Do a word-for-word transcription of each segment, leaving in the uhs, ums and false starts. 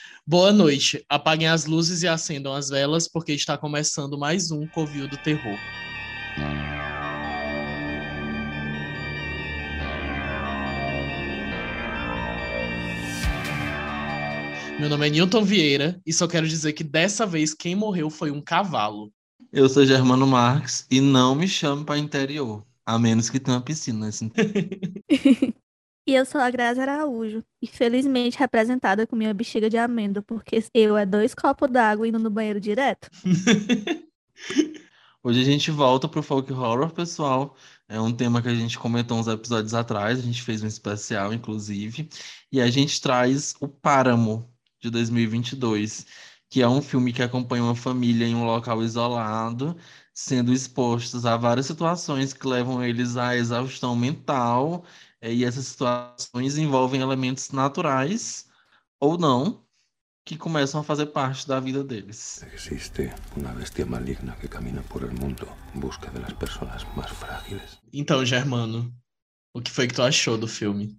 Boa noite. Apaguem as luzes e acendam as velas, porque está começando mais um Covil do Terror. Meu nome é Newton Vieira e só quero dizer que dessa vez quem morreu foi um cavalo. Eu sou Germano Marques e não me chame para interior, a menos que tenha uma piscina nesse. E eu sou a Grazi Araújo, e felizmente representada com minha bexiga de amêndoa, porque eu é dois copos d'água indo no banheiro direto. Hoje a gente volta pro folk horror, pessoal. É um tema que a gente comentou uns episódios atrás, a gente fez um especial, inclusive, e a gente traz o Páramo de dois mil e vinte e dois, que é um filme que acompanha uma família em um local isolado, sendo expostos a várias situações que levam eles à exaustão mental, eh, e essas situações envolvem elementos naturais ou não, que começam a fazer parte da vida deles. Existe una bestia maligna que camina por el mundo en busca de las personas más frágiles. Então, Germano, o que foi que tu achou do filme?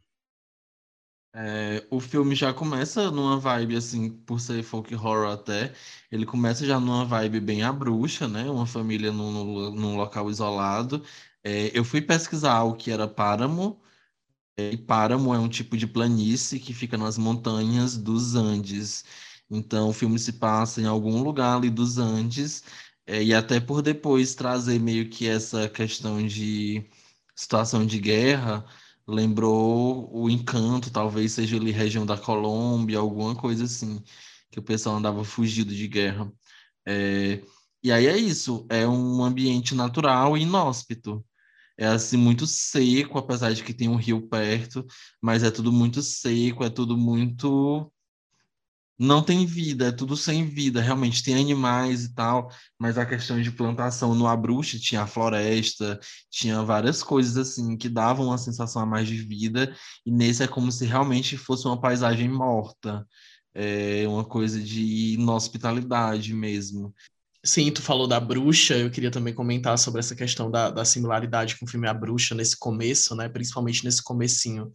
É, o filme já começa numa vibe, assim, por ser folk horror até, ele começa já numa vibe bem a bruxa, né? Uma família num, num num local isolado. É, eu fui pesquisar o que era páramo, é, e páramo é um tipo de planície que fica nas montanhas dos Andes. Então, o filme se passa em algum lugar ali dos Andes, é, e até por depois trazer meio que essa questão de situação de guerra, lembrou o Encanto, talvez seja ali região da Colômbia, alguma coisa assim, que o pessoal andava fugido de guerra. É, e aí é isso, é um ambiente natural e inóspito. É assim muito seco, apesar de que tem um rio perto, mas é tudo muito seco, é tudo muito. Não tem vida, é tudo sem vida. Realmente tem animais e tal, mas a questão de plantação no Abruxo tinha a floresta, tinha várias coisas assim que davam uma sensação a mais de vida, e nesse é como se realmente fosse uma paisagem morta, é uma coisa de inhospitalidade mesmo. Sim, tu falou da bruxa, eu queria também comentar sobre essa questão da, da similaridade com o filme A Bruxa nesse começo, né? Principalmente nesse comecinho,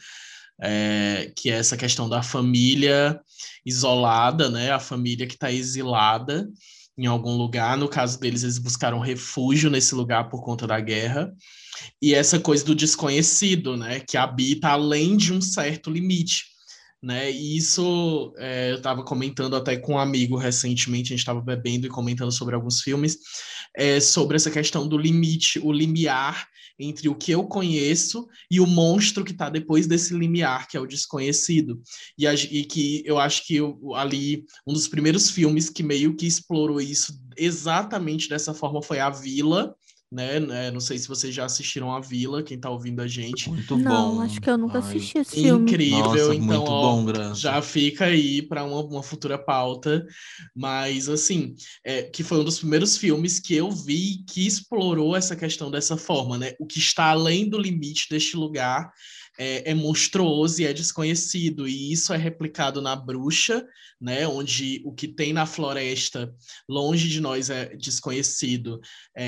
é, que é essa questão da família isolada, né? A família que está exilada em algum lugar. No caso deles, eles buscaram refúgio nesse lugar por conta da guerra. E essa coisa do desconhecido, né? Que habita além de um certo limite. Né? E isso é, eu estava comentando até com um amigo recentemente, a gente estava bebendo e comentando sobre alguns filmes, é, sobre essa questão do limite, o limiar entre o que eu conheço e o monstro que está depois desse limiar, que é o desconhecido. E, a, e que eu acho que eu, ali, um dos primeiros filmes que meio que explorou isso exatamente dessa forma foi A Vila, né? né? Não sei se vocês já assistiram A Vila, quem está ouvindo a gente. Muito Não, bom. acho que eu nunca Ai, assisti esse filme. Incrível, nossa, então, muito ó, bom, Graça. já fica aí para uma, uma futura pauta, mas assim, é, que foi um dos primeiros filmes que eu vi que explorou essa questão dessa forma, né? O que está além do limite deste lugar é, é monstruoso e é desconhecido, e isso é replicado na Bruxa, né? Onde o que tem na floresta, longe de nós, é desconhecido,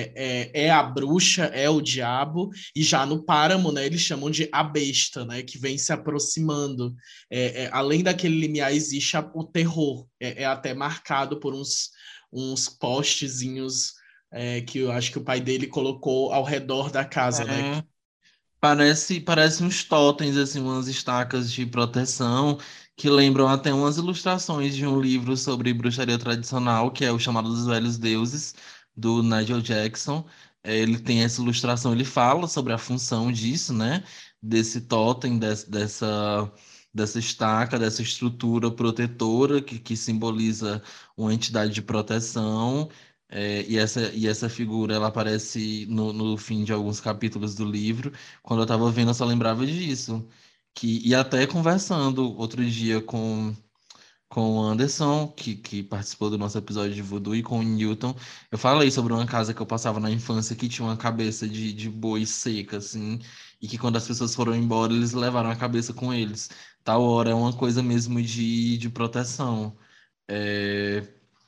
é, é, é a bruxa, é o diabo, e já no Páramo, né, eles chamam de a besta, né, que vem se aproximando. É, é, além daquele limiar, existe a, o terror. É, é até marcado por uns, uns postezinhos é, que eu acho que o pai dele colocou ao redor da casa, né? É, Parece, parece uns totens, assim, umas estacas de proteção que lembram até umas ilustrações de um livro sobre bruxaria tradicional, que é o chamado dos Velhos Deuses, do Nigel Jackson. É, ele tem essa ilustração, ele fala sobre a função disso, né? Desse totem, des- dessa, dessa estaca, dessa estrutura protetora que, que simboliza uma entidade de proteção. É, e essa, e essa figura, ela aparece no, no fim de alguns capítulos do livro. Quando eu tava vendo, eu só lembrava disso. Que, e até conversando outro dia com, com o Anderson, que, que participou do nosso episódio de Voodoo, e com o Newton, eu falei sobre uma casa que eu passava na infância que tinha uma cabeça de, de boi seca, assim, e que quando as pessoas foram embora, eles levaram a cabeça com eles. Tal hora é uma coisa mesmo de, de proteção. É,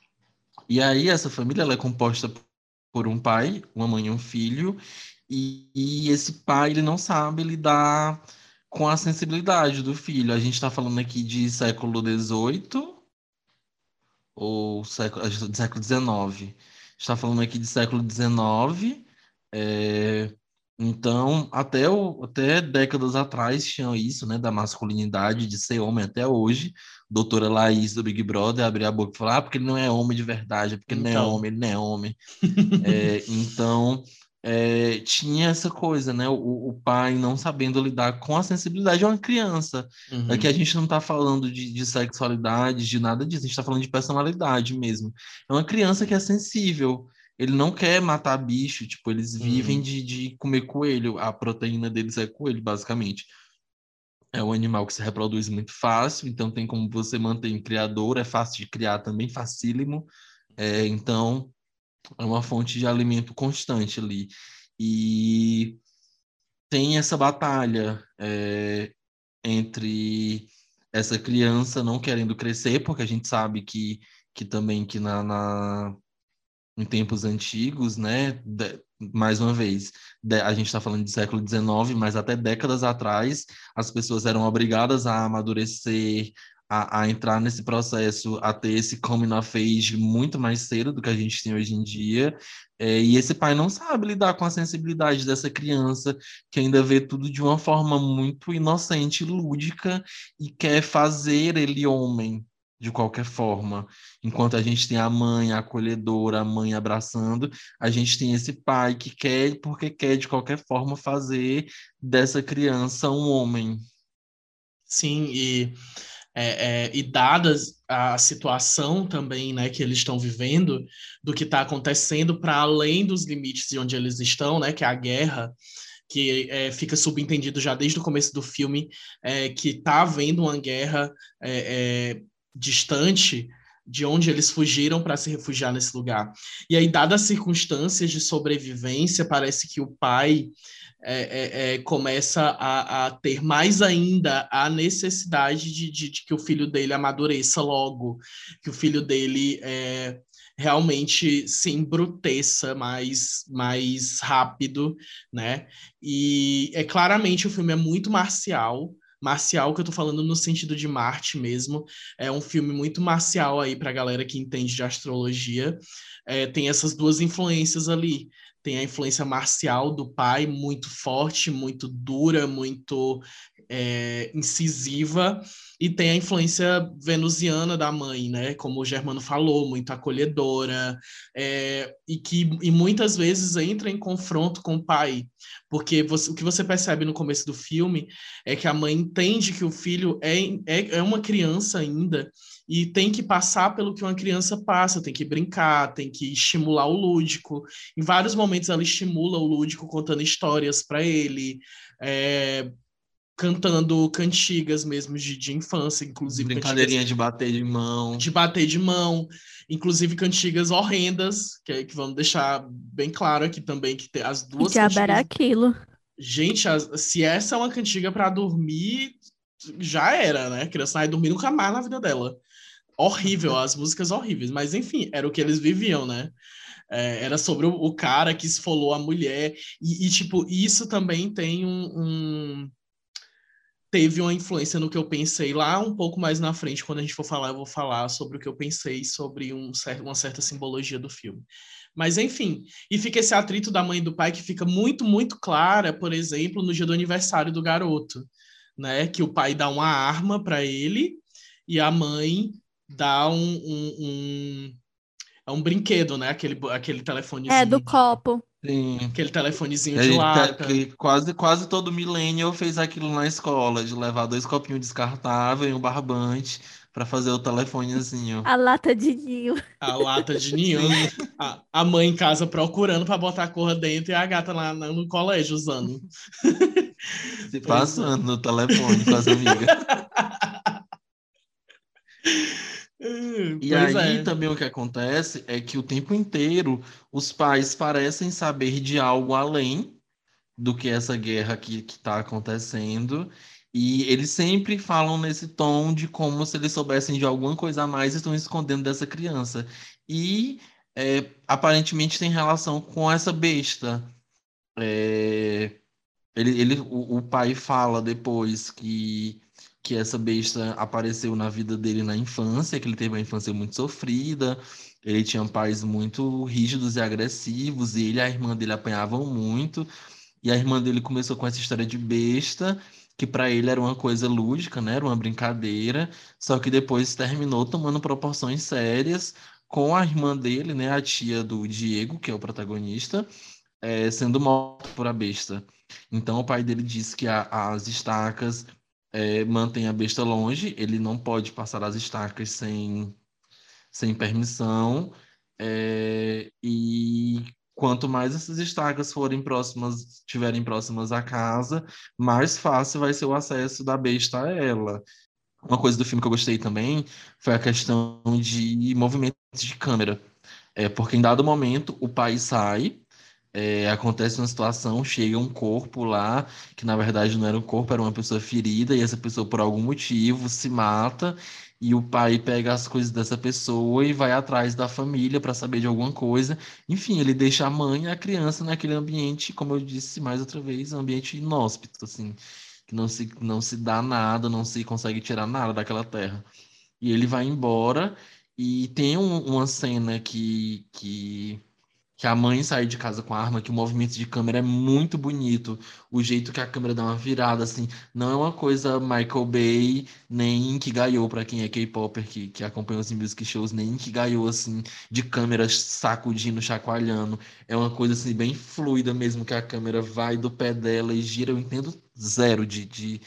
e aí, essa família ela é composta por um pai, uma mãe e um filho, e, e esse pai ele não sabe lidar com a sensibilidade do filho. A gente está falando aqui de século dezoito, ou século, do século dezenove. A gente está falando aqui de século dezenove, é, então até, o, até décadas atrás tinha isso, né, da masculinidade, de ser homem até hoje. Doutora Laís do Big Brother abria a boca e falava, ah, porque ele não é homem de verdade, é porque ele não é Então. homem, ele não é homem. É, então, é, tinha essa coisa, né? O, o pai não sabendo lidar com a sensibilidade de uma criança. Aqui a Uhum, gente não está falando de, de sexualidade, de nada disso, a gente está falando de personalidade mesmo. É uma criança que é sensível. Ele não quer matar bicho, tipo, eles vivem uhum, de, de comer coelho. A proteína deles é coelho, basicamente. É um animal que se reproduz muito fácil, então tem como você manter em criador, é fácil de criar também, facílimo. É, então, é uma fonte de alimento constante ali. E tem essa batalha é, entre essa criança não querendo crescer, porque a gente sabe que, que também que na, na em tempos antigos, né? de- mais uma vez, de- a gente está falando de século dezenove, mas até décadas atrás, as pessoas eram obrigadas a amadurecer, a, a entrar nesse processo, a ter esse coming of age muito mais cedo do que a gente tem hoje em dia. É, e esse pai não sabe lidar com a sensibilidade dessa criança, que ainda vê tudo de uma forma muito inocente, lúdica, e quer fazer ele homem. De qualquer forma. Enquanto a gente tem a mãe acolhedora, a mãe abraçando, a gente tem esse pai que quer, porque quer de qualquer forma fazer dessa criança um homem. sim, e, é, é, e dadas a situação também, né, que eles estão vivendo, do que está acontecendo para além dos limites de onde eles estão, né, que é a guerra, que é, fica subentendido já desde o começo do filme, é, que está havendo uma guerra é, é, distante de onde eles fugiram para se refugiar nesse lugar. E aí, dadas as circunstâncias de sobrevivência, parece que o pai é, é, é, começa a, a, ter mais ainda a necessidade de, de, de, que o filho dele amadureça logo, que o filho dele é, realmente se embruteça mais, mais rápido, né? E é claramente o filme é muito marcial. Marcial, que eu tô falando no sentido de Marte mesmo. É um filme muito marcial aí pra galera que entende de astrologia. É, tem essas duas influências ali. Tem a influência marcial do pai, muito forte, muito dura, muito é, incisiva, e tem a influência venusiana da mãe, né? Como o Germano falou, muito acolhedora, é, e que e muitas vezes entra em confronto com o pai, porque você, o que você percebe no começo do filme é que a mãe entende que o filho é, é, é uma criança ainda e tem que passar pelo que uma criança passa, tem que brincar, tem que estimular o lúdico. Em vários momentos ela estimula o lúdico contando histórias para ele, é, cantando cantigas mesmo de, de infância, inclusive cantigas Brincadeirinha de bater de mão. de bater de mão, inclusive cantigas horrendas, que, que vamos deixar bem claro aqui também, que tem as Que duas diabo era cantigas. aquilo? Gente, as, se essa é uma cantiga para dormir, já era, né? A criança não vai dormir nunca mais na vida dela. Horrível, as músicas horríveis, mas enfim, era o que eles viviam, né? É, era sobre o, o, cara que esfolou a mulher, e, e tipo, isso também tem um, um teve uma influência no que eu pensei lá um pouco mais na frente, quando a gente for falar, eu vou falar sobre o que eu pensei sobre um certo, uma certa simbologia do filme. Mas enfim, e fica esse atrito da mãe e do pai que fica muito, muito clara, por exemplo, no dia do aniversário do garoto, né? Que o pai dá uma arma para ele e a mãe dá um, um, um, é um brinquedo, né? Aquele, aquele É, do telefonezinho de, copo. Sim. aquele telefonezinho A de gente tá- lata. que quase, quase todo millennial fez aquilo na escola, de levar dois copinhos descartáveis e um barbante para fazer o telefonezinho. A lata de ninho. A lata de ninho, Sim, a, a mãe em casa procurando para botar a cor dentro e a gata lá no, no colégio usando. se Pois é. passando no telefone com as amigas. E Pois aí é. também o que acontece é que o tempo inteiro os pais parecem saber de algo além do que essa guerra que está acontecendo. E eles sempre falam nesse tom de como se eles soubessem de alguma coisa a mais e estão escondendo dessa criança. E é, aparentemente tem relação com essa besta. É, ele, ele, o, o pai fala depois que que essa besta apareceu na vida dele na infância, que ele teve uma infância muito sofrida, ele tinha pais muito rígidos e agressivos, e ele e a irmã dele apanhavam muito, e a irmã dele começou com essa história de besta, que para ele era uma coisa lúdica, né? Era uma brincadeira, só que depois terminou tomando proporções sérias com a irmã dele, né? A tia do Diego, que é o protagonista, é, sendo morta por a besta. Então o pai dele disse que a- as estacas é, mantêm a besta longe, ele não pode passar as estacas sem, sem permissão, é, e quanto mais essas estacas forem próximas, estiverem próximas à casa, mais fácil vai ser o acesso da besta a ela. Uma coisa do filme que eu gostei também foi a questão de movimentos de câmera. É, porque em dado momento o pai sai, é, acontece uma situação, chega um corpo lá, que na verdade não era um corpo, era uma pessoa ferida, e essa pessoa por algum motivo se mata, e o pai pega as coisas dessa pessoa e vai atrás da família para saber de alguma coisa. Enfim, ele deixa a mãe e a criança naquele ambiente, como eu disse mais outra vez, um ambiente inóspito, assim, que não se, não se dá nada, não se consegue tirar nada daquela terra. E ele vai embora, e tem um- uma cena que, que que a mãe sai de casa com a arma, que o movimento de câmera é muito bonito, o jeito que a câmera dá uma virada, assim, não é uma coisa Michael Bay, nem que Gaiou, pra quem é K-popper, que, que acompanha os music shows, nem que Gaiou, assim, de câmera sacudindo, chacoalhando, é uma coisa, assim, bem fluida mesmo, que a câmera vai do pé dela e gira, eu entendo zero de... de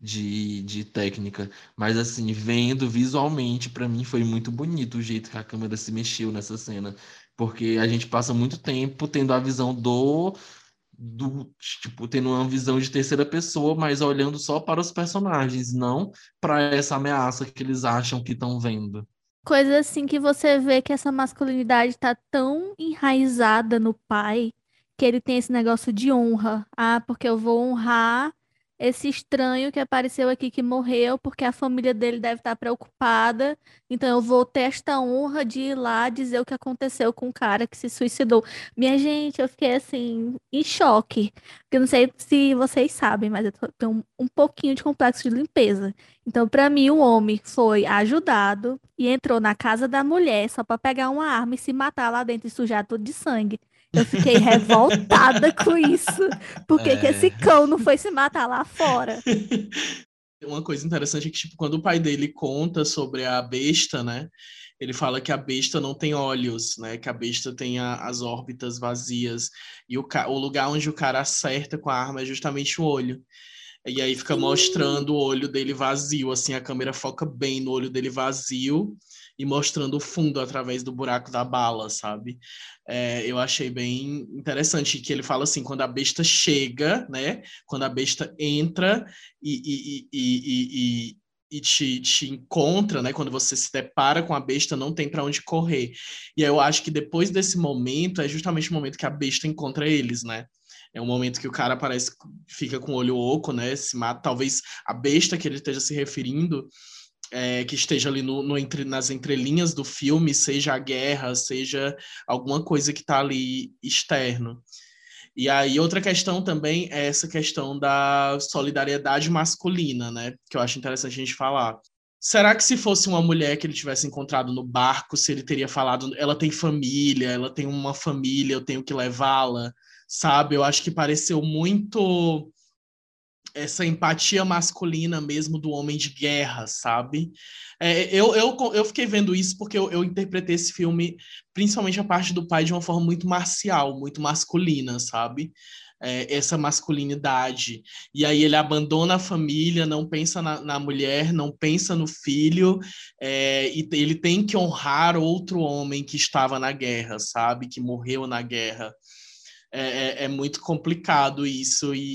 De, de técnica, mas assim, vendo visualmente, pra mim foi muito bonito o jeito que a câmera se mexeu nessa cena. Porque a gente passa muito tempo tendo a visão do, do, tipo, tendo uma visão de terceira pessoa, mas olhando só para os personagens, não para essa ameaça que eles acham que estão vendo. Coisa assim que você vê que essa masculinidade tá tão enraizada no pai que ele tem esse negócio de honra. Ah, porque eu vou honrar esse estranho que apareceu aqui que morreu, porque a família dele deve estar preocupada. Então eu vou ter esta honra de ir lá dizer o que aconteceu com o cara que se suicidou. Minha gente, eu fiquei assim em choque. Porque eu não sei se vocês sabem, mas eu tô- tenho um, um pouquinho de complexo de limpeza. Então, para mim, o homem foi ajudado e entrou na casa da mulher só para pegar uma arma e se matar lá dentro e sujar tudo de sangue. Eu fiquei revoltada com isso. Por que que esse É. cão não foi se matar lá fora? Uma coisa interessante é que, tipo, quando o pai dele conta sobre a besta, né? Ele fala que a besta não tem olhos, né? Que a besta tem a- as órbitas vazias. E o, ca- o lugar onde o cara acerta com a arma é justamente o olho. E aí fica mostrando o olho dele vazio, assim, a câmera foca bem no olho dele vazio e mostrando o fundo através do buraco da bala, sabe? É, eu achei bem interessante que ele fala assim, quando a besta chega, né? Quando a besta entra e, e, e, e, e, e te, te encontra, né? Quando você se depara com a besta, não tem para onde correr. E aí eu acho que depois desse momento é justamente o momento que a besta encontra eles, né? É um momento que o cara parece que fica com o olho oco, né? Se mata. Talvez a besta que ele esteja se referindo, é, que esteja ali no, no entre, nas entrelinhas do filme, seja a guerra, seja alguma coisa que está ali externo. E aí, outra questão também é essa questão da solidariedade masculina, né? Que eu acho interessante a gente falar. Será que se fosse uma mulher que ele tivesse encontrado no barco, se ele teria falado, ela tem família, ela tem uma família, eu tenho que levá-la, sabe? Eu acho que pareceu muito essa empatia masculina mesmo do homem de guerra, sabe? É, eu, eu, eu fiquei vendo isso porque eu, eu interpretei esse filme, principalmente a parte do pai, de uma forma muito marcial, muito masculina, sabe? É, essa masculinidade. E aí ele abandona a família, não pensa na, na mulher, não pensa no filho, é, e ele tem que honrar outro homem que estava na guerra, sabe? Que morreu na guerra. É, é, é muito complicado isso, e,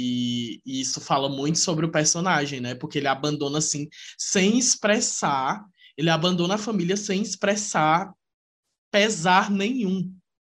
e, e isso fala muito sobre o personagem, né? Porque ele abandona assim, sem expressar, ele abandona a família sem expressar pesar nenhum,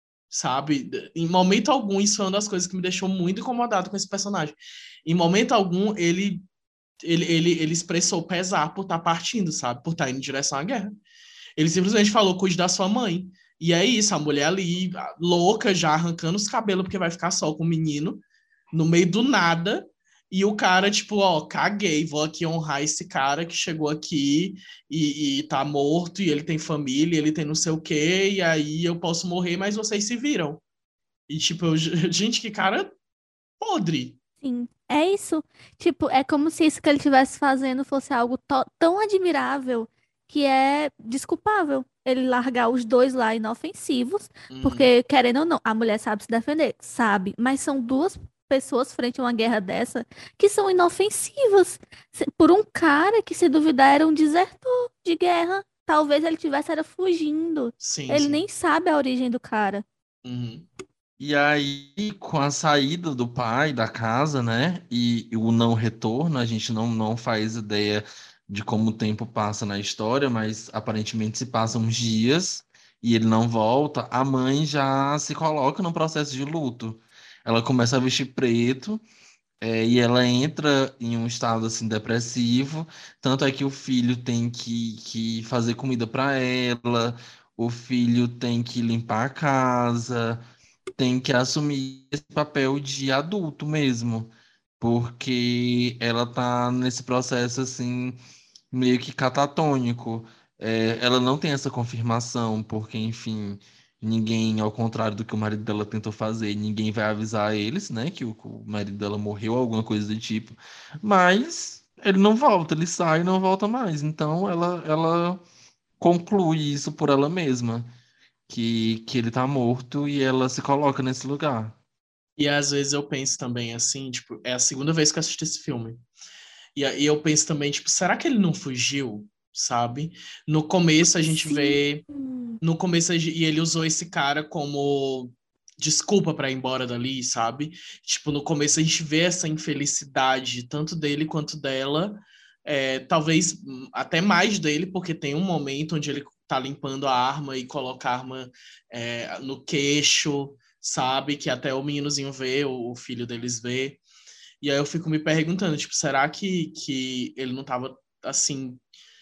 sabe? Em momento algum, isso foi uma das coisas que me deixou muito incomodado com esse personagem. Em momento algum, ele, ele, ele, ele expressou pesar por estar partindo, sabe? Por estar indo em direção à guerra. Ele simplesmente falou, cuide da sua mãe. E é isso, a mulher ali, louca, já arrancando os cabelos, porque vai ficar só com o menino, no meio do nada. E o cara, tipo, ó, caguei, vou aqui honrar esse cara que chegou aqui e, e tá morto, e ele tem família, ele tem não sei o quê, e aí eu posso morrer, mas vocês se viram. E, tipo, eu, gente, que cara podre. Sim, é isso. Tipo, é como se isso que ele estivesse fazendo fosse algo to- tão admirável que é desculpável ele largar os dois lá inofensivos, Uhum. porque, querendo ou não, a mulher sabe se defender, sabe, mas são duas pessoas frente a uma guerra dessa que são inofensivas. Se- Por um cara que, se duvidar, era um desertor de guerra. Talvez ele tivesse era fugindo. Sim, Ele sim. nem sabe a origem do cara. Uhum. E aí, com a saída do pai da casa, né, e o não retorno, a gente não, não faz ideia de como o tempo passa na história, mas aparentemente se passam uns dias e ele não volta, a mãe já se coloca num processo de luto. Ela começa a vestir preto, é, e ela entra em um estado assim depressivo, tanto é que o filho tem que, que fazer comida para ela, o filho tem que limpar a casa, tem que assumir esse papel de adulto mesmo, porque ela tá nesse processo assim meio que catatônico. É, ela não tem essa confirmação, porque enfim, ninguém, ao contrário do que o marido dela tentou fazer, ninguém vai avisar eles, né, que o, que o marido dela morreu, alguma coisa do tipo. Mas ele não volta, ele sai e não volta mais. Então ela ela conclui isso por ela mesma que, que ele tá morto e ela se coloca nesse lugar. E às vezes eu penso também assim, tipo, é a segunda vez que eu assisti esse filme. E aí eu penso também, tipo, será que ele não fugiu, sabe? No começo a gente Sim. vê, no começo a gen- e ele usou esse cara como desculpa pra ir embora dali, sabe? Tipo, no começo a gente vê essa infelicidade, tanto dele quanto dela, é, talvez hum, até mais dele, porque tem um momento onde ele tá limpando a arma e coloca a arma é, no queixo, sabe? Que até o meninozinho vê, o filho deles vê. E aí eu fico me perguntando, tipo, será que, que ele não tava, assim,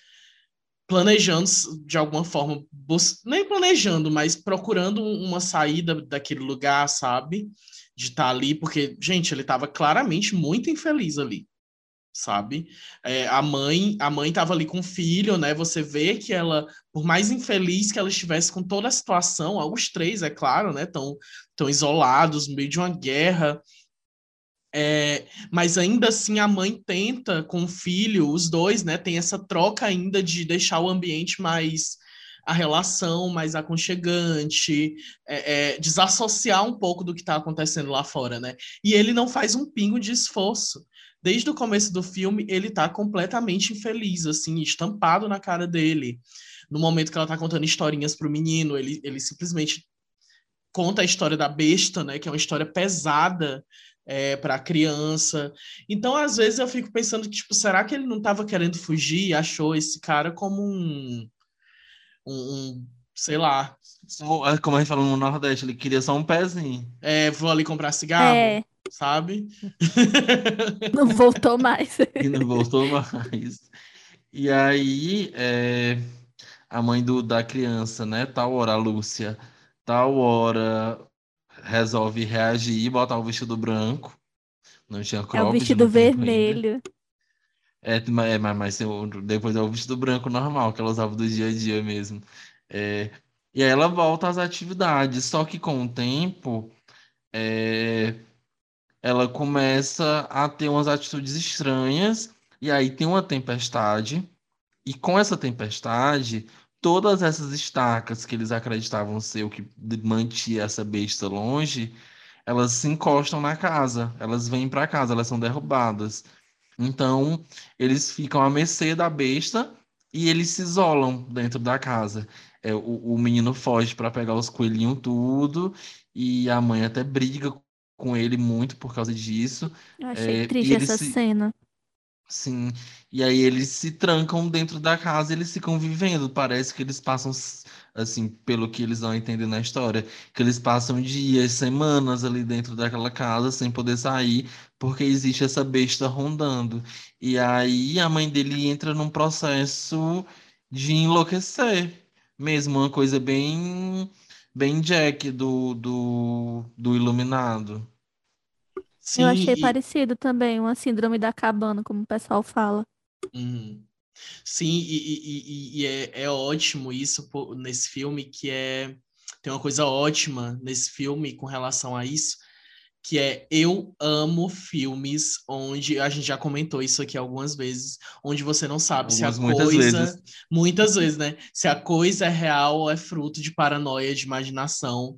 planejando de alguma forma, bus- nem planejando, mas procurando um- uma saída daquele lugar, sabe? De estar ali, porque, gente, ele tava claramente muito infeliz ali, sabe? É, a mãe, a mãe tava ali com o filho, né? Você vê que ela, por mais infeliz que ela estivesse com toda a situação, os três, é claro, né? Tão, tão isolados, no meio de uma guerra. É, mas ainda assim a mãe tenta com o filho, os dois, né, tem essa troca ainda de deixar o ambiente mais, a relação mais aconchegante, é, é, desassociar um pouco do que está acontecendo lá fora, né? E ele não faz um pingo de esforço. Desde o começo do filme, ele tá completamente infeliz, assim, estampado na cara dele. No momento que ela tá contando historinhas pro menino, ele, ele simplesmente conta a história da besta, né? Que é uma história pesada é, para a criança. Então, às vezes, eu fico pensando que, tipo, será que ele não estava querendo fugir e achou esse cara como um, um, um, sei lá, Só- é como a gente falou no Nordeste, ele queria só um pezinho é, vou ali comprar cigarro, É, sabe? não voltou mais. e não voltou mais. E aí, é, a mãe do, da criança, né? Tal hora, a Lúcia, tal hora resolve reagir e botar o vestido branco. Não tinha É o cropped vestido no tempo ainda. vermelho. É, mas, é, mas mas tem o- depois é o vestido branco normal, que ela usava do dia a dia mesmo. É, e aí ela volta às atividades, só que com o tempo, é, ela começa a ter umas atitudes estranhas, e aí tem uma tempestade, e com essa tempestade, todas essas estacas que eles acreditavam ser o que mantinha essa besta longe, elas se encostam na casa, elas vêm para casa, elas são derrubadas. Então, eles ficam à mercê da besta e eles se isolam dentro da casa. É, o, o menino foge para pegar os coelhinhos tudo e a mãe até briga com ele muito por causa disso. Eu achei É, e triste eles essa se, cena. sim, e aí eles se trancam dentro da casa, eles ficam vivendo. Parece que eles passam, assim, pelo que eles vão entender na história, que eles passam dias, semanas ali dentro daquela casa sem poder sair, porque existe essa besta rondando. E aí a mãe dele entra num processo de enlouquecer, mesmo uma coisa bem, bem Jack do, do, do Iluminado. Eu Sim, achei e, parecido também, uma síndrome da cabana, como o pessoal fala. uhum. Sim, e, e- e- e é, é ótimo isso pô, nesse filme, que é. Tem uma coisa ótima nesse filme com relação a isso, que é eu amo filmes onde a gente já comentou isso aqui algumas vezes, onde você não sabe se a Algumas, muitas coisa, vezes. muitas vezes, né? Se a coisa é real ou é fruto de paranoia, de imaginação.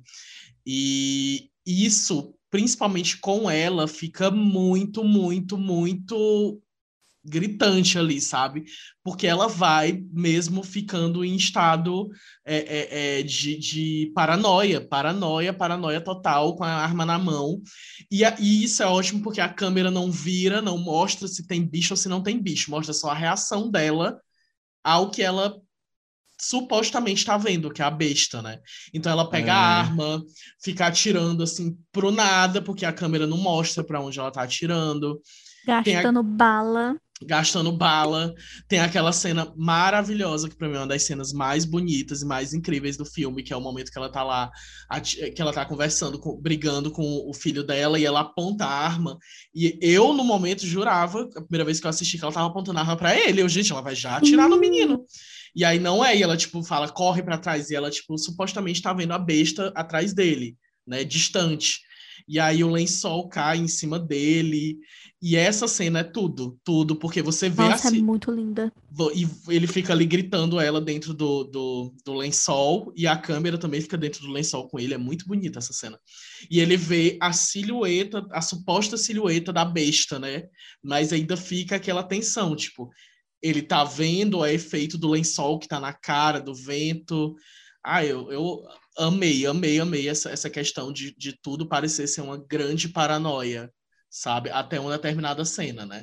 E isso, principalmente com ela, fica muito, muito, muito gritante ali, sabe? Porque ela vai mesmo ficando em estado é, é, é, de, de paranoia, paranoia, paranoia total, com a arma na mão. E, a- e isso é ótimo porque a câmera não vira, não mostra se tem bicho ou se não tem bicho, mostra só a reação dela ao que ela supostamente está vendo, que é a besta, né? Então ela pega a É, arma, fica atirando assim pro nada, porque a câmera não mostra para onde ela tá atirando. Tem a, Gastando bala. gastando bala. Tem aquela cena maravilhosa, que pra mim é uma das cenas mais bonitas e mais incríveis do filme, que é o momento que ela tá lá, que ela tá conversando, com- brigando com o filho dela, e ela aponta a arma. E eu, no momento, jurava, a primeira vez que eu assisti, que ela tava apontando a arma pra ele. Eu, gente, ela vai já atirar no Sim. menino. E aí não é, e ela, tipo, fala, corre pra trás, e ela, tipo, supostamente tá vendo a besta atrás dele, né, distante. E aí o lençol cai em cima dele, e essa cena é tudo, tudo, porque você vê Nossa, é assim, muito linda. e ele fica ali gritando ela dentro do, do, do lençol, e a câmera também fica dentro do lençol com ele, é muito bonita essa cena. E ele vê a silhueta, a suposta silhueta da besta, né? Mas ainda fica aquela tensão, tipo, ele tá vendo o efeito do lençol que tá na cara, do vento. Ah, eu, eu amei, amei, amei essa, essa questão de, de tudo parecer ser uma grande paranoia, sabe? Até uma determinada cena, né?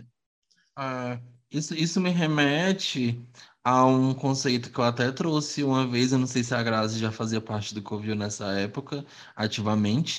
é, isso, isso me remete a um conceito que eu até trouxe uma vez, eu não sei se a Grazi já fazia parte do Covil nessa época, ativamente,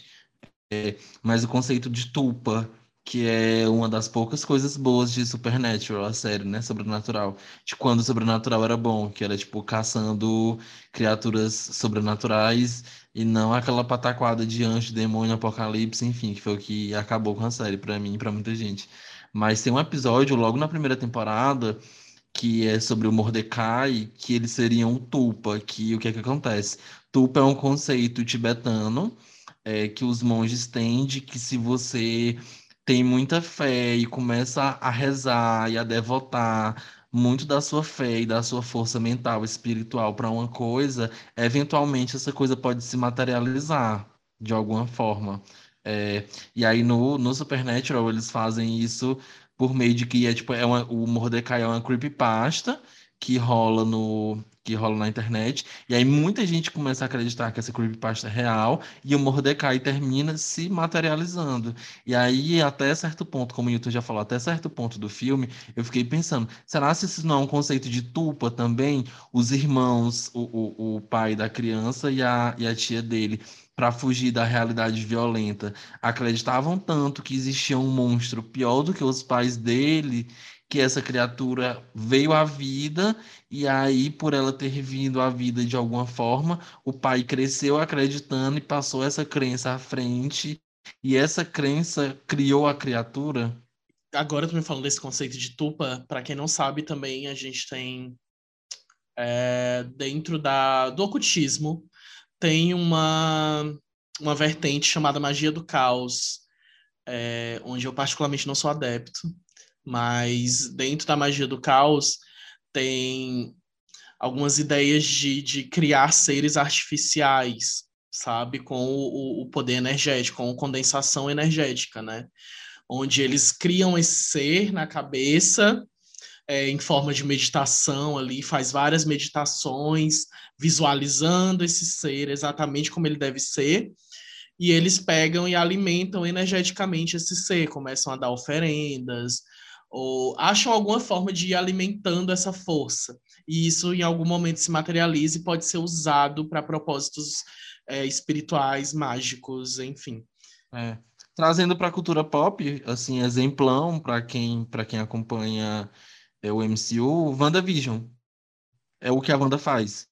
mas o conceito de tulpa, que é uma das poucas coisas boas de Supernatural, a série, né, Sobrenatural. De quando o Sobrenatural era bom, que era, tipo, caçando criaturas sobrenaturais e não aquela pataquada de anjo, demônio, apocalipse, enfim, que foi o que acabou com a série pra mim e pra muita gente. Mas tem um episódio logo na primeira temporada que é sobre o Mordecai, que ele seria um tulpa, que o que é que acontece? Tulpa é um conceito tibetano é, que os monges têm de que se você tem muita fé e começa a rezar e a devotar muito da sua fé e da sua força mental, espiritual para uma coisa, eventualmente essa coisa pode se materializar de alguma forma. É, e aí no, no Supernatural eles fazem isso por meio de que é tipo é uma, o Mordecai é uma creepypasta que rola no que rola na internet, e aí muita gente começa a acreditar que essa creepypasta é real, e o Mordecai termina se materializando. E aí, até certo ponto, como o Yuto já falou, até certo ponto do filme, eu fiquei pensando, será se isso não é um conceito de tulpa também? Os irmãos, o, o, o pai da criança e a, e a tia dele, para fugir da realidade violenta, acreditavam tanto que existia um monstro pior do que os pais dele, que essa criatura veio à vida e aí, por ela ter vindo à vida de alguma forma, o pai cresceu acreditando e passou essa crença à frente, e essa crença criou a criatura. Agora, tu me falando desse conceito de tupa, para quem não sabe também, a gente tem é, dentro da, do ocultismo, tem uma, uma vertente chamada magia do caos, é, onde eu particularmente não sou adepto, mas dentro da magia do caos tem algumas ideias de, de criar seres artificiais, sabe, com o, o poder energético, com condensação energética, né? Onde eles criam esse ser na cabeça é, em forma de meditação ali, faz várias meditações, visualizando esse ser exatamente como ele deve ser, e eles pegam e alimentam energeticamente esse ser, começam a dar oferendas, ou acham alguma forma de ir alimentando essa força. E isso, em algum momento, se materializa e pode ser usado para propósitos é, espirituais, mágicos, enfim. É. Trazendo para a cultura pop, assim, exemplão para quem, para quem acompanha é, o M C U, WandaVision. É o que a Wanda faz.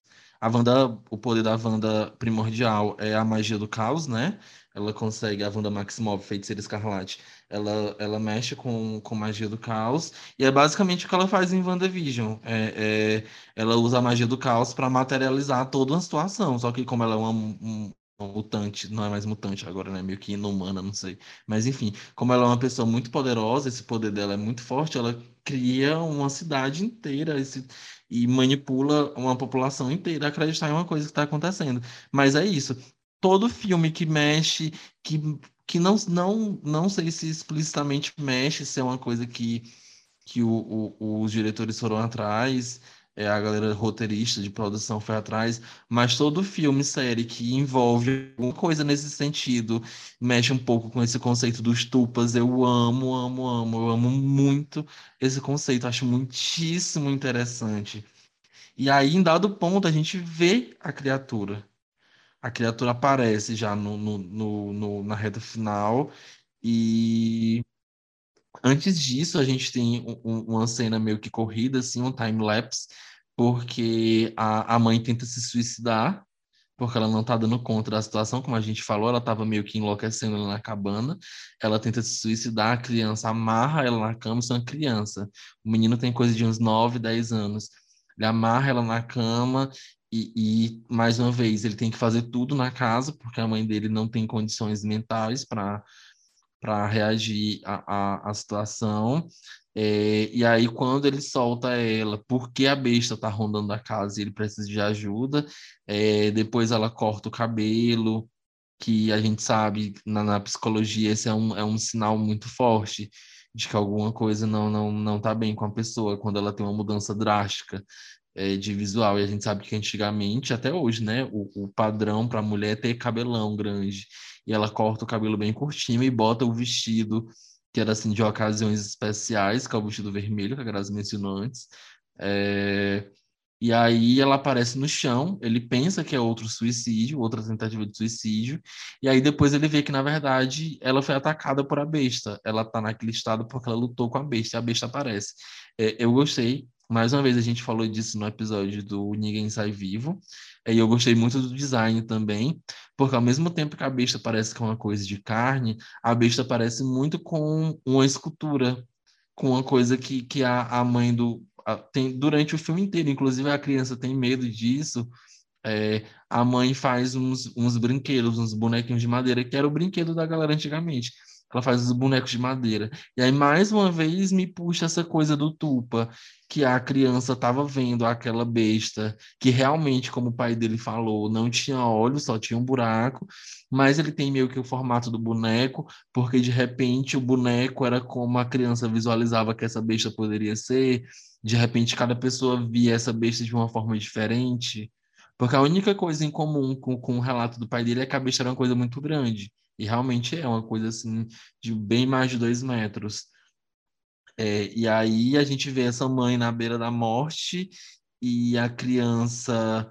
A Wanda, o poder da Wanda primordial é a magia do caos, né? Ela consegue, a Wanda Maximoff, Feiticeira Escarlate, ela, ela mexe com, com magia do caos, e é basicamente o que ela faz em WandaVision. É, é, ela usa a magia do caos para materializar toda uma situação, só que como ela é uma, um, uma mutante, não é mais mutante agora, né? Meio que inumana, não sei. Mas enfim, como ela é uma pessoa muito poderosa, esse poder dela é muito forte, ela cria uma cidade inteira esse, e manipula uma população inteira a acreditar em uma coisa que está acontecendo. Mas é isso. Todo filme que mexe, que, que não, não, não sei se explicitamente mexe, se é uma coisa que, que o, o- os diretores foram atrás, é, a galera roteirista de produção foi atrás, mas todo filme, série que envolve alguma coisa nesse sentido, mexe um pouco com esse conceito dos tupas, eu amo, amo, amo, eu amo muito esse conceito, acho muitíssimo interessante. E aí, em dado ponto, a gente vê a criatura. A criatura aparece já no, no, no- no- na reta final. E antes disso, a gente tem um- um- uma cena meio que corrida, assim, um time-lapse, porque a, a mãe tenta se suicidar, porque ela não tá dando conta da situação, como a gente falou, ela tava meio que enlouquecendo ali na cabana. Ela tenta se suicidar, a criança amarra ela na cama, isso é uma criança. O menino tem coisa de uns nove dez anos. Ele amarra ela na cama e, e, mais uma vez, ele tem que fazer tudo na casa, porque a mãe dele não tem condições mentais para para reagir à, à, à situação. É, e aí, quando ele solta ela, porque a besta tá rondando a casa e ele precisa de ajuda, é, depois ela corta o cabelo, que a gente sabe, na, na psicologia, esse é um, é um sinal muito forte de que alguma coisa não, não, não tá bem com a pessoa, quando ela tem uma mudança drástica, é, de visual. E a gente sabe que antigamente, até hoje, né, o, o padrão para a mulher é ter cabelão grande. E ela corta o cabelo bem curtinho e bota o vestido, que era assim, de ocasiões especiais, que é o vestido vermelho, que a Grazi mencionou antes. É, e aí ela aparece no chão, ele pensa que é outro suicídio, outra tentativa de suicídio, e aí depois ele vê que, na verdade, ela foi atacada por a besta. Ela tá naquele estado porque ela lutou com a besta, e a besta aparece. É, eu gostei, mais uma vez a gente falou disso no episódio do Ninguém Sai Vivo, é, e eu gostei muito do design também, porque ao mesmo tempo que a besta parece que é uma coisa de carne, a besta parece muito com uma escultura, com uma coisa que, que a, a mãe do a- tem durante o filme inteiro, inclusive a criança tem medo disso. É, a mãe faz uns, uns brinquedos, uns bonequinhos de madeira, que era o brinquedo da galera antigamente. Ela faz os bonecos de madeira. E aí, mais uma vez, me puxa essa coisa do Tupa, que a criança estava vendo aquela besta, que realmente, como o pai dele falou, não tinha olhos, só tinha um buraco, mas ele tem meio que o formato do boneco, porque de repente o boneco era como a criança visualizava que essa besta poderia ser, de repente cada pessoa via essa besta de uma forma diferente. Porque a única coisa em comum com, com o relato do pai dele é que a besta era uma coisa muito grande. E realmente é uma coisa assim, de bem mais de dois metros. É, e aí a gente vê essa mãe na beira da morte e a criança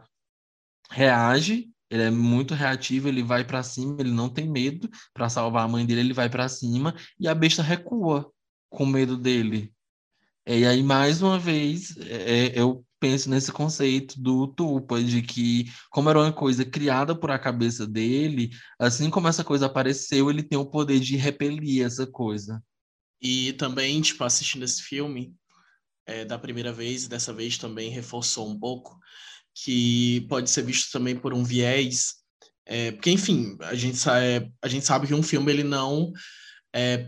reage. Ele é muito reativo, ele vai para cima, ele não tem medo. Para salvar a mãe dele, ele vai para cima e a besta recua com medo dele. É, e aí, mais uma vez, é, é, eu penso nesse conceito do Tupa, de que, como era uma coisa criada por a cabeça dele, assim como essa coisa apareceu, ele tem o poder de repelir essa coisa. E também, tipo, assistindo esse filme, é, da primeira vez, e dessa vez também reforçou um pouco, que pode ser visto também por um viés, é, porque, enfim, a gente, sa- é, a gente sabe que um filme, ele não, é,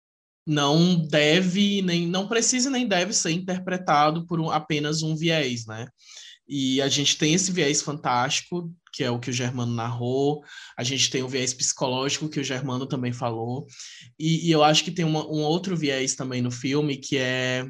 não deve, nem, não precisa nem deve ser interpretado por um- apenas um viés, né? E a gente tem esse viés fantástico, que é o que o Germano narrou, a gente tem o viés psicológico, que o Germano também falou, e, e eu acho que tem uma, um outro viés também no filme, que é.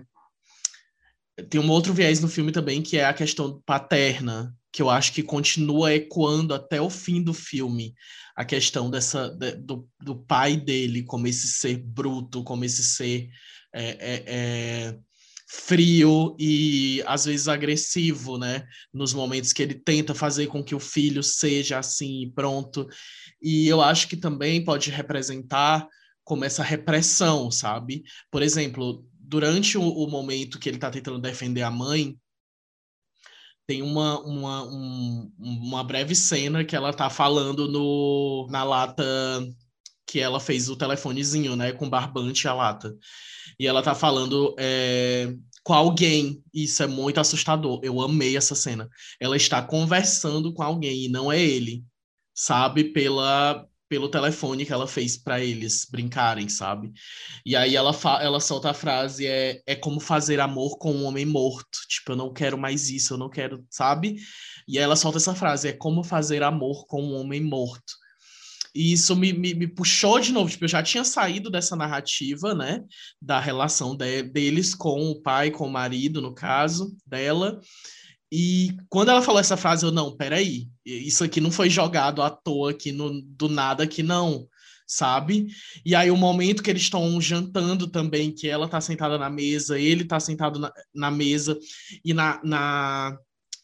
Tem um outro viés no filme também, que é a questão paterna, que eu acho que continua ecoando até o fim do filme. A questão dessa, de- do, do pai dele como esse ser bruto, como esse ser é, é, é, frio e às vezes agressivo, né? Nos momentos que ele tenta fazer com que o filho seja assim e pronto. E eu acho que também pode representar como essa repressão, sabe? Por exemplo, durante o, o momento que ele está tentando defender a mãe, tem uma, uma, um- uma breve cena que ela tá falando no, na lata que ela fez o telefonezinho, né, com barbante e a lata. E ela tá falando é, com alguém. Isso é muito assustador. Eu amei essa cena. Ela está conversando com alguém e não é ele, sabe? Pela, pelo telefone que ela fez para eles brincarem, sabe? E aí ela, fa ela solta a frase: é, é como fazer amor com um homem morto. Tipo, eu não quero mais isso, eu não quero, sabe? E aí ela solta essa frase: é como fazer amor com um homem morto. E isso me, me, me puxou de novo. Tipo, eu já tinha saído dessa narrativa, né? Da relação de, deles com o pai, com o marido, no caso dela. E quando ela falou essa frase, eu, não, peraí. Isso aqui não foi jogado à toa aqui no, do nada aqui, não. Sabe? E aí, o momento que eles estão jantando também, que ela tá sentada na mesa, ele tá sentado na, na mesa, e na, na,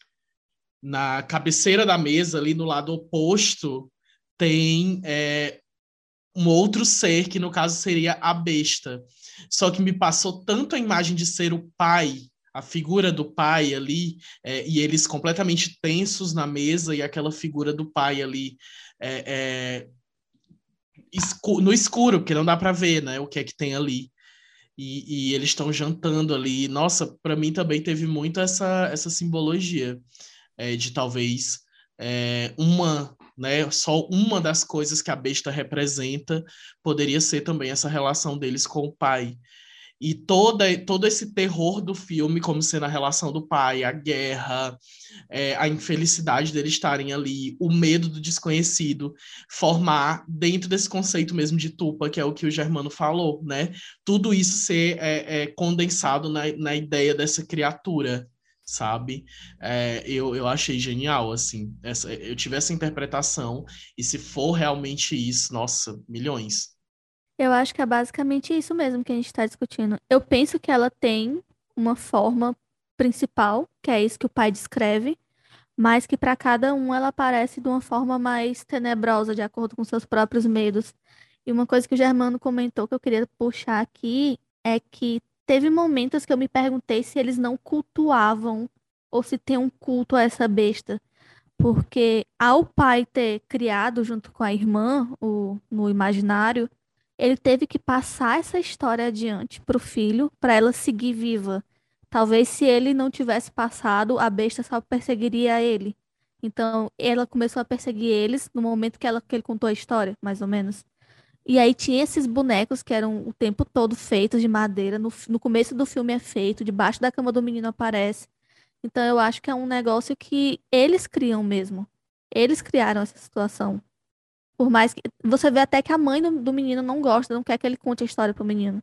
na cabeceira da mesa, ali no lado oposto, tem é, um outro ser, que no caso seria a besta. Só que me passou tanto a imagem de ser o pai, a figura do pai ali, é, e eles completamente tensos na mesa, e aquela figura do pai ali é, é, escu no escuro, porque não dá para ver, né, o que é que tem ali. E, e eles estão jantando ali. Nossa, para mim também teve muito essa, essa simbologia é, de talvez é, uma, né, só uma das coisas que a besta representa poderia ser também essa relação deles com o pai. E toda, todo esse terror do filme, como sendo a relação do pai, a guerra, é, a infelicidade deles estarem ali, o medo do desconhecido, formar dentro desse conceito mesmo de Tupa, que é o que o Germano falou, né? Tudo isso ser é, é, condensado na, na ideia dessa criatura, sabe? É, eu, eu achei genial, assim. Essa, eu tive essa interpretação, e se for realmente isso, nossa, milhões. Eu acho que é basicamente isso mesmo que a gente está discutindo. Eu penso que ela tem uma forma principal, que é isso que o pai descreve, mas que para cada um ela aparece de uma forma mais tenebrosa, de acordo com seus próprios medos. E uma coisa que o Germano comentou que eu queria puxar aqui é que teve momentos que eu me perguntei se eles não cultuavam ou se tem um culto a essa besta. Porque ao pai ter criado junto com a irmã, o, no imaginário, ele teve que passar essa história adiante pro filho, para ela seguir viva. Talvez se ele não tivesse passado, a besta só perseguiria ele. Então, ela começou a perseguir eles no momento que, ela, que ele contou a história, mais ou menos. E aí tinha esses bonecos que eram o tempo todo feitos de madeira. No, no começo do filme é feito, debaixo da cama do menino aparece. Então eu acho que é um negócio que eles criam mesmo. Eles criaram essa situação. Por mais que. Você vê até que a mãe do, do menino não gosta, não quer que ele conte a história pro menino.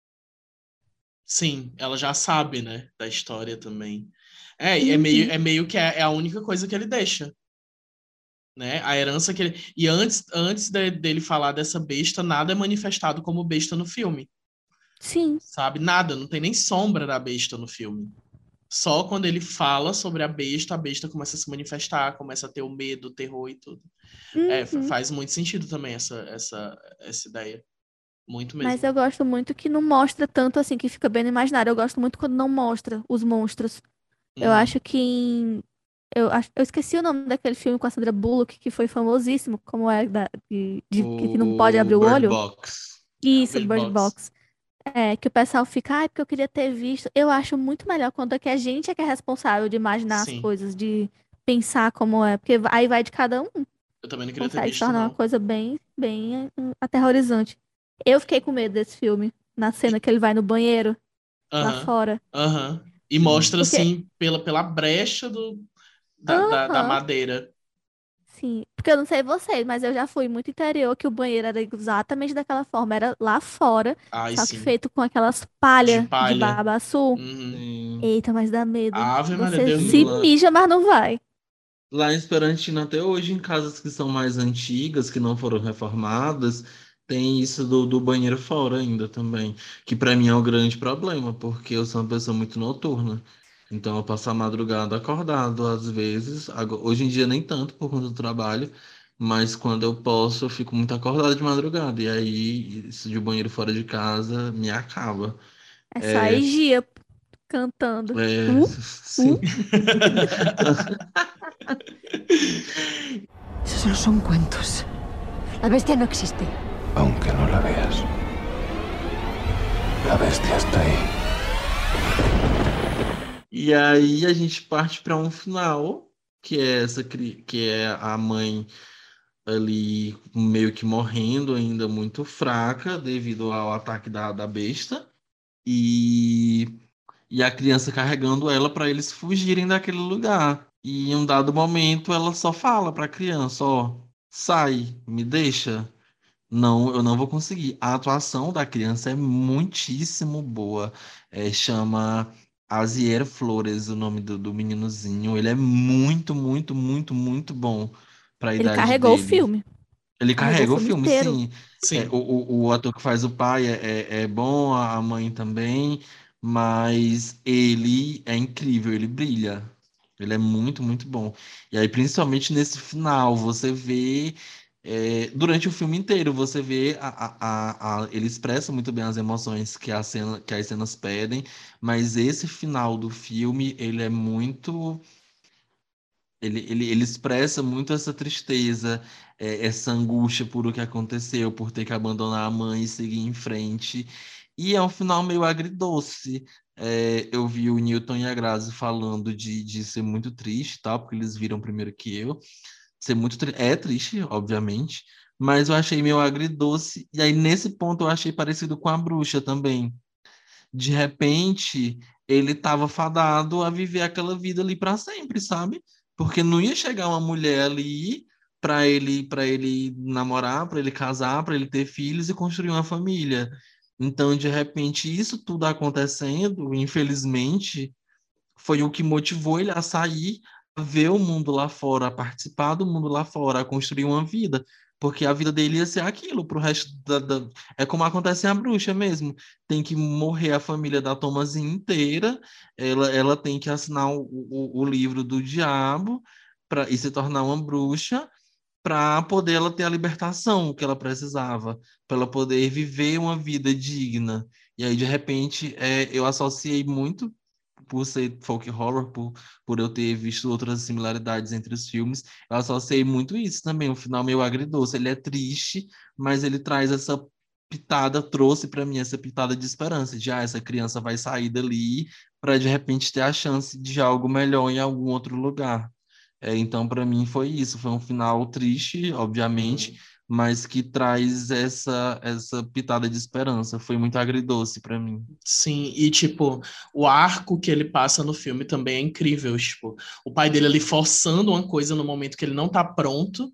Sim, ela já sabe, né, da história também. É, é meio, Uhum. é meio que é, é a única coisa que ele deixa, né? A herança que ele... E antes, antes de- dele falar dessa besta, nada é manifestado como besta no filme, Sim. sabe? Nada, não tem nem sombra da besta no filme. Só quando ele fala sobre a besta, a besta começa a se manifestar, começa a ter o medo, o terror e tudo. É, fa- Uhum. faz muito sentido também essa, essa, essa ideia. Muito Mas mesmo. eu gosto muito que não mostra tanto assim, que fica bem no imaginário. Eu gosto muito quando não mostra os monstros. Eu Uhum. acho que em... Eu, acho... eu esqueci o nome daquele filme com a Sandra Bullock, que foi famosíssimo, como é da... de... de- que não pode O abrir o Bird olho. Box. É o Isso, Bird Bird Box. Box. É, que o pessoal fica, ai, porque eu queria ter visto. Eu acho muito melhor quando é que a gente é que é responsável de imaginar as Sim, coisas, de pensar como é, porque aí vai de cada um, eu também não queria ter consegue se visto, tornar uma não. coisa bem, bem hum, aterrorizante. Eu fiquei com medo desse filme, na cena que ele vai no banheiro, lá Aham, fora. aham. E Sim. mostra, Porque, assim, pela, pela brecha do, da, da, da aham, madeira. sim, porque eu não sei vocês, mas eu já fui muito interior que o banheiro era exatamente daquela forma, era lá fora, Ai, só que sim. feito com aquelas De palha de palha. babaçu. Uhum. Sim. Eita, mas dá medo. Ave Maria, Você Deus me se livre. Lá, mija, mas não vai. lá em Esperantina, até hoje, em casas que são mais antigas, que não foram reformadas, tem isso do, do banheiro fora ainda também. Que pra mim é o grande problema, porque eu sou uma pessoa muito noturna. Então eu passo a madrugada acordado às vezes. Ago- Hoje em dia nem tanto por conta do trabalho, mas quando eu posso, eu fico muito acordado de madrugada. E aí, isso de banheiro fora de casa me acaba. É só a É, Egia. cantando. É, Uh, sim. Esos solo son cuentos. La bestia no existe. Aunque no la veas, la bestia está ahí. E aí a gente parte para um final, que é essa cri- que é a mãe ali meio que morrendo, ainda muito fraca devido ao ataque da, da besta, e, e a criança carregando ela para eles fugirem daquele lugar. E em um dado momento ela só fala para a criança, ó, sai, me deixa. Não, eu não vou conseguir. A atuação da criança é muitíssimo boa. É, chama Azier Flores, o nome do, do meninozinho. Ele é muito, muito, muito, muito bom para a Ele idade carregou o dele. filme. Ele Carregou o carrega o filme filme, inteiro. sim. É, Sim. o, o, o ator que faz o pai é, é, é bom, a a mãe também, mas ele é incrível, ele brilha. Ele é muito, muito bom. E aí, principalmente nesse final, você vê. É, durante o filme inteiro, você vê. A, a, a, a- ele expressa muito bem as emoções que, a cena, que as cenas pedem, mas esse final do filme, ele é muito. Ele, ele, ele expressa muito essa tristeza, é, essa angústia por o que aconteceu, por ter que abandonar a mãe e seguir em frente. E é um final meio agridoce. É, eu vi o Newton e a Grazi falando de, de ser muito triste, tá? Porque eles viram primeiro que eu. Ser muito tri- É triste, obviamente, mas eu achei meio agridoce. E aí, nesse ponto, eu achei parecido com a bruxa também. De repente, ele estava fadado a viver aquela vida ali para sempre, sabe? Porque não ia chegar uma mulher ali para ele, para ele namorar, para ele casar, para ele ter filhos e construir uma família. Então, de repente, isso tudo acontecendo, infelizmente, foi o que motivou ele a sair, a ver o mundo lá fora, a participar do mundo lá fora, a construir uma vida. Porque a vida dele ia ser aquilo pro resto da, da... É como acontece em A Bruxa mesmo. Tem que morrer a família da Thomasin inteira, ela, ela tem que assinar o, o, o livro do diabo pra, e se tornar uma bruxa para poder ela ter a libertação que ela precisava, para ela poder viver uma vida digna. E aí, de repente, é, eu associei muito por ser folk horror, por, por eu ter visto outras similaridades entre os filmes, eu associei muito isso também, o final meio agridoce. Ele é triste, mas ele traz essa pitada, trouxe para mim essa pitada de esperança, de ah, essa criança vai sair dali para de repente ter a chance de algo melhor em algum outro lugar. É, então, para mim, foi isso. Foi um final triste, obviamente, Uhum. mas que traz essa, essa pitada de esperança. Foi muito agridoce para mim. Sim, e tipo, o arco que ele passa no filme também é incrível. Tipo, o pai dele ali forçando uma coisa no momento que ele não tá pronto,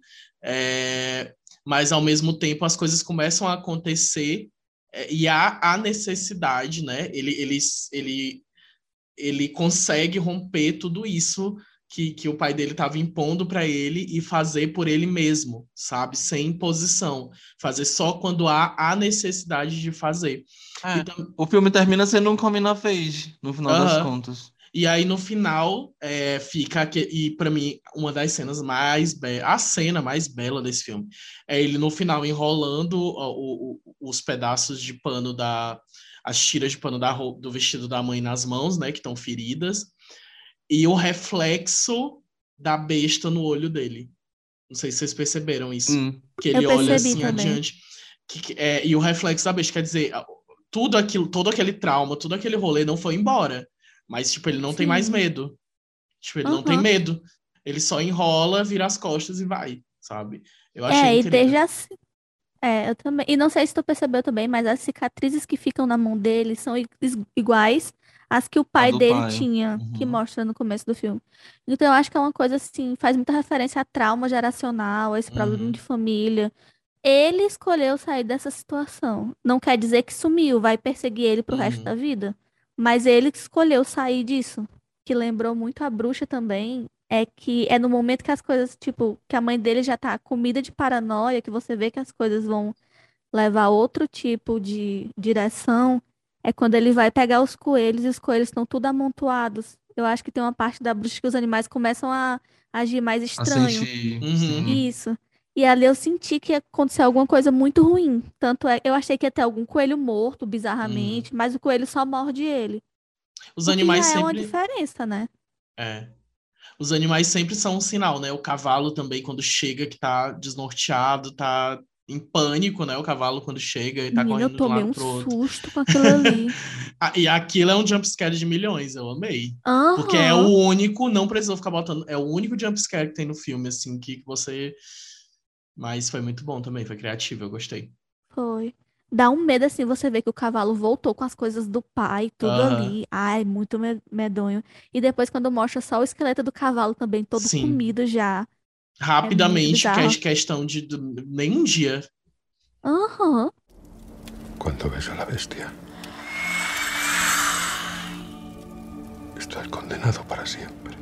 é, mas ao mesmo tempo as coisas começam a acontecer, é, e há a necessidade, né? Ele, ele, ele ele consegue romper tudo isso que, que o pai dele estava impondo para ele e fazer por ele mesmo, sabe? Sem imposição. Fazer só quando há a necessidade de fazer. E, É, tam- o filme termina sendo um coming of age, no final das Aham. contas. E aí no final é, fica que, e para mim uma das cenas mais be- a cena mais bela desse filme é ele no final enrolando o- o- os pedaços de pano da as tiras de pano da, roupa- do vestido da mãe nas mãos, né, que estão feridas, e o reflexo da besta no olho dele. Não sei se vocês perceberam isso. Hum. Que Eu ele olha percebi assim também. adiante. Que- que- é, e o reflexo da besta, quer dizer, tudo aquilo, todo aquele trauma, todo aquele rolê não foi embora. Mas, tipo, ele não tem mais Sim. medo. Tipo, ele não tem Aham. medo. Ele só enrola, vira as costas e vai, sabe? Eu achei É, e desde incrível. as. É, eu também. E não sei se tu percebeu também, mas as cicatrizes que ficam na mão dele são i- is- iguais às que o A pai do dele pai. tinha, que Uhum. mostra no começo do filme. Então eu acho que é uma coisa assim, faz muita referência a trauma geracional, a esse problema Uhum, de família. Ele escolheu sair dessa situação. Não quer dizer que sumiu, vai perseguir ele pro resto da uhum, vida. Mas ele escolheu sair disso. Que lembrou muito a bruxa também. É que é no momento que as coisas, tipo, que a mãe dele já tá comida de paranoia, que você vê que as coisas vão levar outro tipo de direção. É quando ele vai pegar os coelhos e os coelhos estão tudo amontoados. Eu acho que tem uma parte da bruxa que os animais começam a agir mais A estranho. sentir, uhum. sim. Isso. E ali eu senti que ia acontecer alguma coisa muito ruim. Tanto é, eu achei que ia ter algum coelho morto, Uhum. bizarramente, mas o coelho só morde ele. Os O que animais já é uma sempre. diferença, né? É. Os animais sempre são um sinal, né? O cavalo também, quando chega, que tá desnorteado, tá em pânico, né? O cavalo, quando chega e tá Menina, eu correndo de um tomei lado um pro outro. susto com aquilo ali. Ah, e aquilo é um jumpscare de milhões, eu amei. Porque é o Aham, único, não precisou ficar botando, é o único jumpscare que tem no filme, assim, que você. Mas foi muito bom também, foi criativo, eu gostei. foi. Dá um medo assim, você vê que o cavalo voltou com as coisas do pai, tudo Aham, ali. Ai, muito me- medonho. E depois, quando mostra só o esqueleto do cavalo também, todo sim. comido já. É muito Rapidamente, que é bizarro. questão de de nem um dia. Aham. Cuando ves a la bestia, estás condenado para siempre.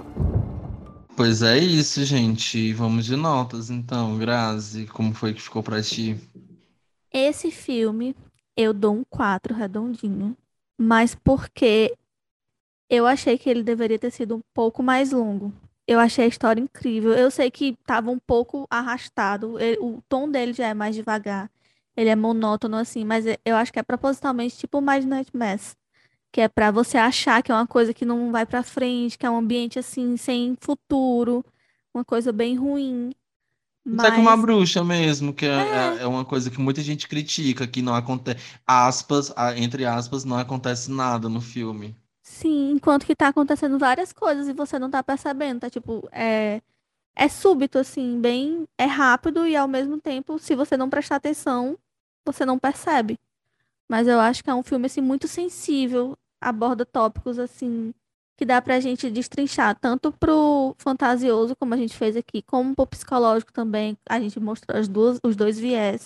Pois é isso, gente. Vamos de notas, então. Grazi, como foi que ficou pra ti? Esse filme, eu dou um quatro redondinho. Mas porque eu achei que ele deveria ter sido um pouco mais longo. Eu achei a história incrível. Eu sei que estava um pouco arrastado. ele- o tom dele já é mais devagar. Ele é monótono assim, mas e- eu acho que é propositalmente tipo Midnight Mass, que é pra você achar que é uma coisa que não vai pra frente, que é um ambiente assim sem futuro, uma coisa bem ruim. Isso é como a Mas bruxa mesmo, que é, é, é é uma coisa que muita gente critica, que não acontece, aspas, a- entre aspas, não acontece nada no filme. sim, enquanto que tá acontecendo várias coisas e você não tá percebendo, tá tipo, é é súbito assim, bem, é rápido e ao mesmo tempo, se você não prestar atenção, você não percebe. Mas eu acho que é um filme assim muito sensível, aborda tópicos assim que dá pra gente destrinchar tanto pro fantasioso, como a gente fez aqui, como pro psicológico também. A gente mostrou as duas, os dois viés.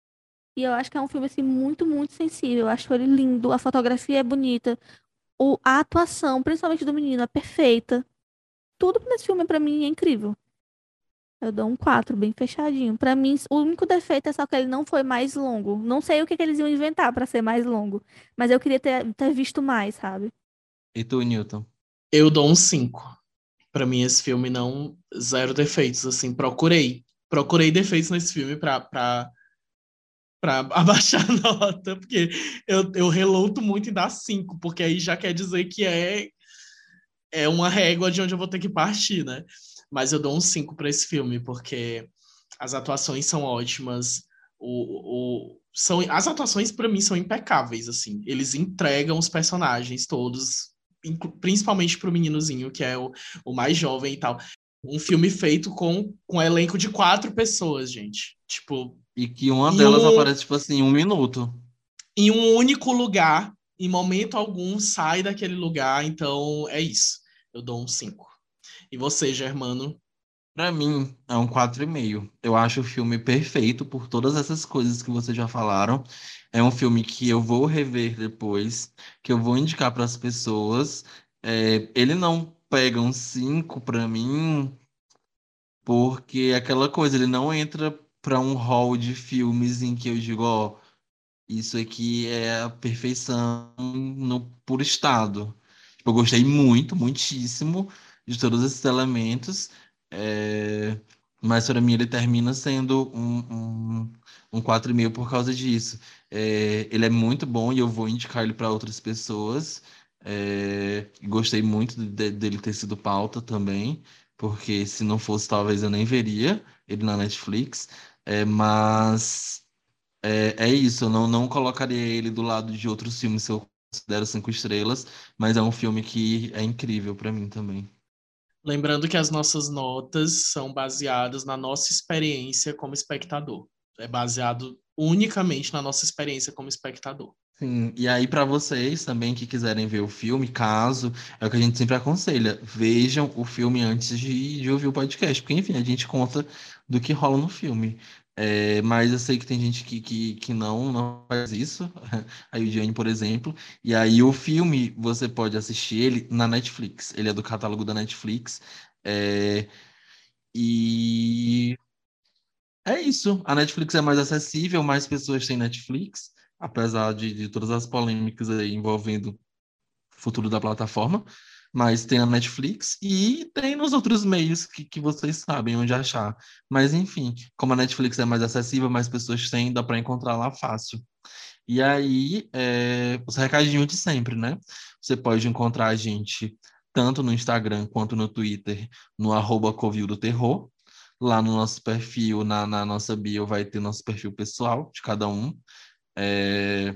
E eu acho que é um filme assim muito, muito sensível. Eu acho ele lindo, a fotografia é bonita, o, a atuação, principalmente do menino, é perfeita. Tudo nesse filme pra mim é incrível. Eu dou um quatro bem fechadinho. Pra mim, o único defeito é só que ele não foi mais longo. Não sei o que que eles iam inventar pra ser mais longo, mas eu queria ter, ter visto mais, sabe? E tu, Newton? Eu dou um cinco. Pra mim, esse filme não. Zero defeitos, assim. Procurei. Procurei defeitos nesse filme pra, pra, pra abaixar a nota, porque eu, eu reluto muito em dar cinco, porque aí já quer dizer que é, é uma régua de onde eu vou ter que partir, né? Mas eu dou um cinco pra esse filme, porque as atuações são ótimas. O, o, são, as atuações, pra mim, são impecáveis, assim. Eles entregam os personagens todos, inclu- principalmente pro meninozinho, que é o, o mais jovem e tal. Um filme feito com, com um elenco de quatro pessoas, gente. Tipo, E que uma em delas um, aparece, tipo assim, em um minuto. em um único lugar, em momento algum, sai daquele lugar. Então, é isso. Eu dou um cinco. E você, Germano? Pra mim, é um quatro e meio. Eu acho o filme perfeito por todas essas coisas que vocês já falaram. É um filme que eu vou rever depois, que eu vou indicar para as pessoas. É, ele não pega um cinco pra mim, porque é aquela coisa, ele não entra para um hall de filmes em que eu digo, ó, isso aqui é a perfeição no puro estado. Tipo, eu gostei muito, muitíssimo de todos esses elementos, é, mas para mim ele termina sendo um, um, um quatro e meio por causa disso. É, ele é muito bom e eu vou indicar ele para outras pessoas. É, gostei muito de- dele ter sido pauta também, porque se não fosse, talvez eu nem veria ele na Netflix. É, mas. É, é isso, eu não, não colocaria ele do lado de outros filmes que eu considero cinco estrelas, mas é um filme que é incrível pra mim também. Lembrando que as nossas notas são baseadas na nossa experiência como espectador. É baseado unicamente na nossa experiência como espectador. Sim, e aí pra vocês também que quiserem ver o filme, caso, é o que a gente sempre aconselha, vejam o filme antes de, de ouvir o podcast, porque enfim, a gente conta do que rola no filme. É, mas eu sei que tem gente que, que, que não, não faz isso, a Yudiane, por exemplo, e aí o filme você pode assistir ele na Netflix, ele é do catálogo da Netflix, é, e é isso. A Netflix é mais acessível, mais pessoas têm Netflix, apesar de, de todas as polêmicas aí envolvendo o futuro da plataforma. Mas tem a Netflix e tem nos outros meios que, que vocês sabem onde achar. Mas enfim, como a Netflix é mais acessível, mais pessoas têm, dá para encontrar lá fácil. E aí, é, os recadinhos de sempre, né? Você pode encontrar a gente tanto no Instagram quanto no Twitter, no arroba Covil do Terror. Lá no nosso perfil, na, na nossa bio, vai ter nosso perfil pessoal de cada um. É,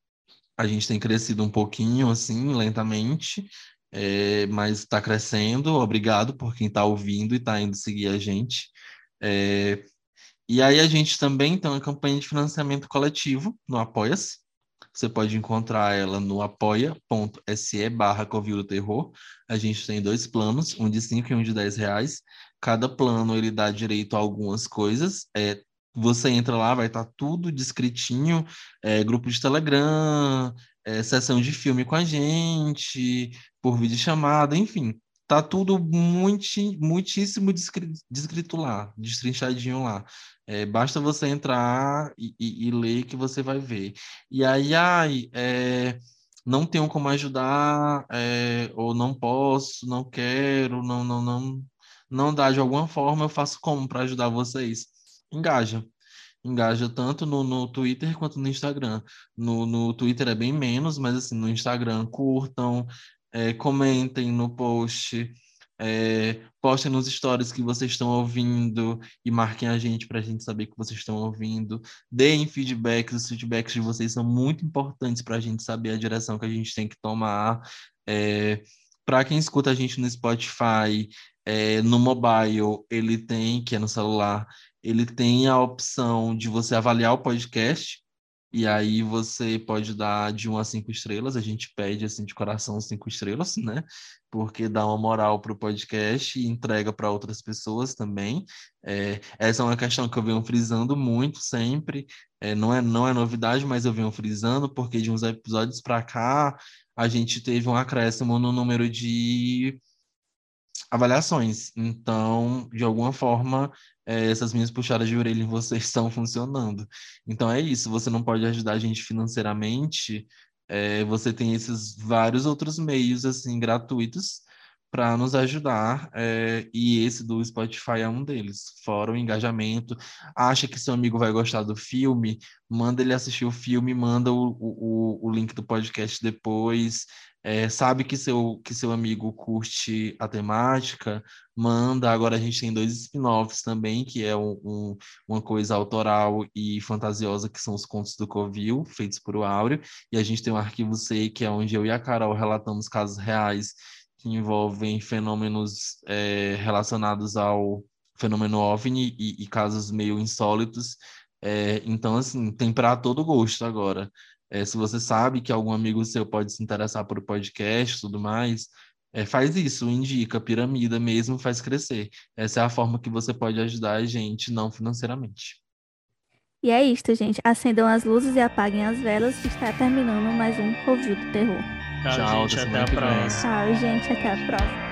a gente tem crescido um pouquinho, assim, lentamente, é, mas está crescendo. Obrigado por quem está ouvindo e está indo seguir a gente. É, e aí a gente também tem uma campanha de financiamento coletivo no Apoia-se. Você pode encontrar ela no apoia.se barra Covil do Terror. A gente tem dois planos, um de cinco e um de dez reais. Cada plano ele dá direito a algumas coisas. É, você entra lá, vai estar tudo descritinho, é, grupo de Telegram, é, sessão de filme com a gente, por videochamada, enfim. Tá tudo muito, muitíssimo descri- descrito lá, destrinchadinho lá. É, basta você entrar e, e- e ler que você vai ver. E aí, ai, é, não tenho como ajudar, é, ou não posso, não quero, não, não, não, não dá de alguma forma, eu faço como para ajudar vocês? Engaja. Engaja tanto no, no Twitter quanto no Instagram. No, no Twitter é bem menos, mas assim, no Instagram curtam, é, comentem no post, é, postem nos stories que vocês estão ouvindo e marquem a gente para a gente saber que vocês estão ouvindo. Deem feedbacks, os feedbacks de vocês são muito importantes para a gente saber a direção que a gente tem que tomar. É, para quem escuta a gente no Spotify, é, no mobile, ele tem, que é no celular, ele tem a opção de você avaliar o podcast, e aí você pode dar de um a cinco estrelas, a gente pede assim de coração cinco estrelas, né? Porque dá uma moral para o podcast e entrega para outras pessoas também. É, essa é uma questão que eu venho frisando muito sempre, é, não é, não é novidade, mas eu venho frisando, porque de uns episódios para cá a gente teve um acréscimo no número de avaliações. Então, de alguma forma, é, essas minhas puxadas de orelha em vocês estão funcionando. Então é isso, você não pode ajudar a gente financeiramente, é, você tem esses vários outros meios, assim, gratuitos para nos ajudar, é, e esse do Spotify é um deles, fora o engajamento. Acha que seu amigo vai gostar do filme? Manda ele assistir o filme, manda o, o, o link do podcast depois. É, sabe que seu, que seu amigo curte a temática, manda. Agora a gente tem dois spin-offs também, que é um, um, uma coisa autoral e fantasiosa, que são os contos do Covil, feitos por o Áureo, e a gente tem o Arquivo C, que é onde eu e a Carol relatamos casos reais que envolvem fenômenos é, relacionados ao fenômeno OVNI e, e casos meio insólitos. É, então, assim, tem para todo gosto agora. É, se você sabe que algum amigo seu pode se interessar por podcast e tudo mais, é, faz isso, indica, piramida mesmo, faz crescer. Essa é a forma que você pode ajudar a gente, não financeiramente. E é isto, gente. Acendam as luzes e apaguem as velas. Está terminando mais um Covil do Terror. Tchau, Tchau, gente. até Até semana a que vem. próxima. Tchau, gente. Até a próxima.